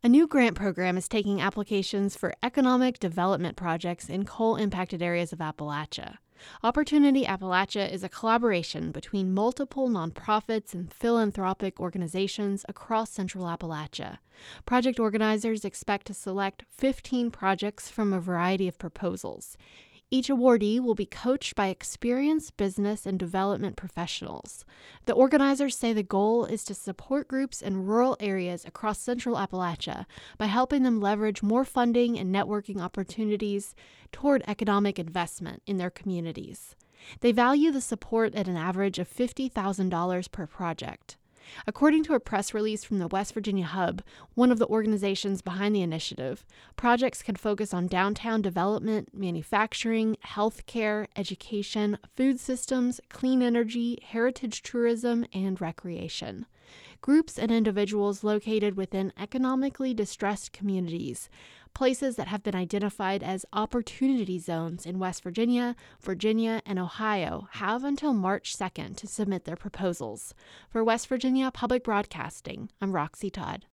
A new grant program is taking applications for economic development projects in coal-impacted areas of Appalachia. Opportunity Appalachia is a collaboration between multiple nonprofits and philanthropic organizations across Central Appalachia. Project organizers expect to select 15 projects from a variety of proposals. Each awardee will be coached by experienced business and development professionals. The organizers say the goal is to support groups in rural areas across Central Appalachia by helping them leverage more funding and networking opportunities toward economic investment in their communities. They value the support at an average of $50,000 per project. According to a press release from the West Virginia Hub, one of the organizations behind the initiative, projects can focus on downtown development, manufacturing, healthcare, education, food systems, clean energy, heritage tourism, and recreation. Groups and individuals located within economically distressed communities, places that have been identified as opportunity zones in West Virginia, Virginia, and Ohio, have until March 2nd to submit their proposals. For West Virginia Public Broadcasting, I'm Roxy Todd.